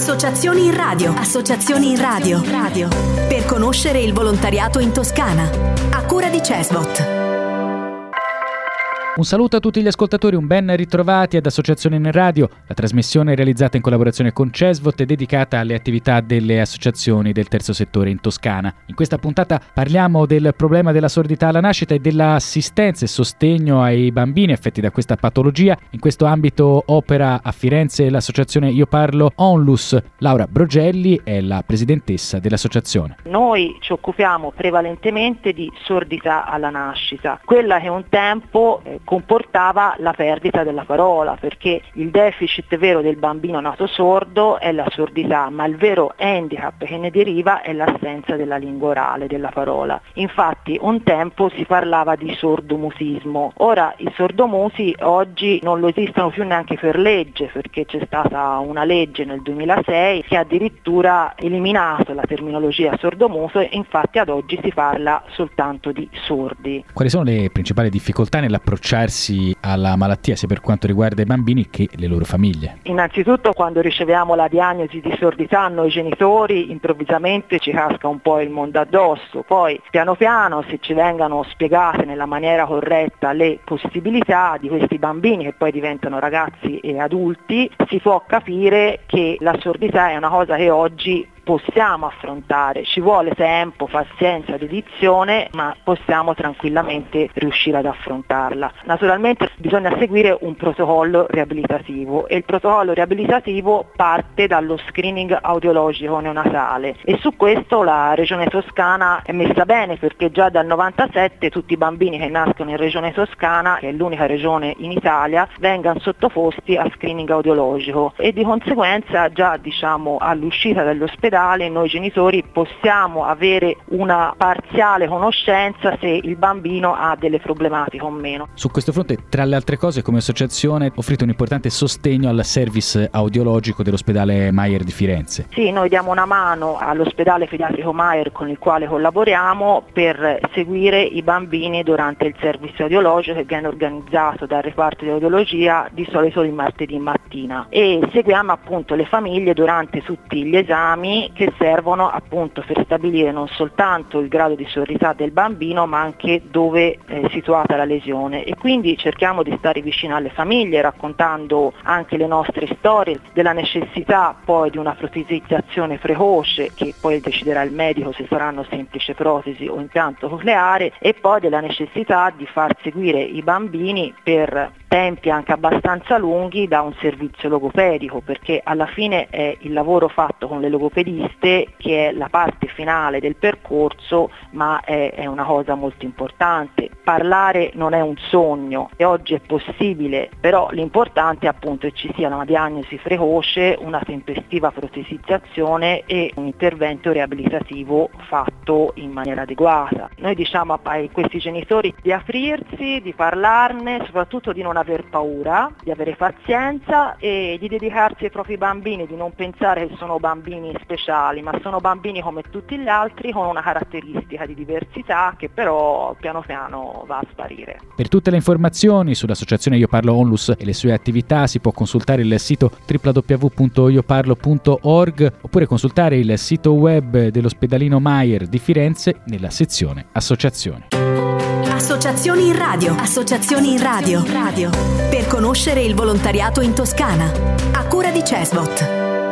Associazioni in radio. Associazioni in radio. Per conoscere il volontariato in Toscana. A cura di CESVOT. Un saluto a tutti gli ascoltatori, un ben ritrovati ad Associazioni in Radio, la trasmissione realizzata in collaborazione con CESVOT e dedicata alle attività delle associazioni del terzo settore in Toscana. In questa puntata parliamo del problema della sordità alla nascita e dell'assistenza e sostegno ai bambini affetti da questa patologia. In questo ambito opera a Firenze l'associazione Io Parlo Onlus. Laura Brogelli è la presidentessa dell'associazione. Noi ci occupiamo prevalentemente di sordità alla nascita, quella che un tempo comportava la perdita della parola, perché il deficit vero del bambino nato sordo è la sordità, ma il vero handicap che ne deriva è l'assenza della lingua orale, della parola. Infatti un tempo si parlava di sordomutismo, ora i sordomuti oggi non lo esistono più neanche per legge, perché c'è stata una legge nel 2006 che ha addirittura eliminato la terminologia sordomuto e infatti ad oggi si parla soltanto di sordi. Quali sono le principali difficoltà nell'approcciarsi alla malattia sia per quanto riguarda i bambini che le loro famiglie? Innanzitutto quando riceviamo la diagnosi di sordità noi genitori improvvisamente ci casca un po' il mondo addosso, poi piano piano se ci vengano spiegate nella maniera corretta le possibilità di questi bambini che poi diventano ragazzi e adulti si può capire che la sordità è una cosa che oggi possiamo affrontare, ci vuole tempo, pazienza, dedizione, ma possiamo tranquillamente riuscire ad affrontarla. Naturalmente bisogna seguire un protocollo riabilitativo e il protocollo riabilitativo parte dallo screening audiologico neonatale e su questo la Regione Toscana è messa bene perché già dal 97 tutti i bambini che nascono in Regione Toscana, che è l'unica regione in Italia, vengano sottoposti a screening audiologico e di conseguenza già all'uscita dall'ospedale noi genitori possiamo avere una parziale conoscenza se il bambino ha delle problematiche o meno. Su questo fronte, tra le altre cose, come associazione offrite un importante sostegno al service audiologico dell'ospedale Mayer di Firenze. Sì, noi diamo una mano all'ospedale pediatrico Mayer con il quale collaboriamo per seguire i bambini durante il servizio audiologico che viene organizzato dal reparto di audiologia di solito il martedì mattina e seguiamo appunto le famiglie durante tutti gli esami che servono appunto per stabilire non soltanto il grado di sordità del bambino ma anche dove è situata la lesione e quindi cerchiamo di stare vicino alle famiglie raccontando anche le nostre storie della necessità poi di una protesizzazione precoce che poi deciderà il medico se saranno semplice protesi o impianto cocleare e poi della necessità di far seguire i bambini per tempi anche abbastanza lunghi da un servizio logopedico perché alla fine è il lavoro fatto con le logopediste che è la parte finale del percorso ma è una cosa molto importante. Parlare non è un sogno e oggi è possibile, però l'importante appunto è che ci sia una diagnosi precoce, una tempestiva protesizzazione e un intervento riabilitativo fatto in maniera adeguata. Noi diciamo a questi genitori di aprirsi, di parlarne, soprattutto di non aver paura, di avere pazienza e di dedicarsi ai propri bambini, di non pensare che sono bambini speciali, ma sono bambini come tutti gli altri con una caratteristica di diversità che però piano piano va a sparire. Per tutte le informazioni sull'associazione Io Parlo Onlus e le sue attività si può consultare il sito www.ioparlo.org oppure consultare il sito web dell'ospedalino Mayer di Firenze nella sezione Associazioni. Associazioni in radio. Associazioni in radio. Per conoscere il volontariato in Toscana. A cura di CESVOT.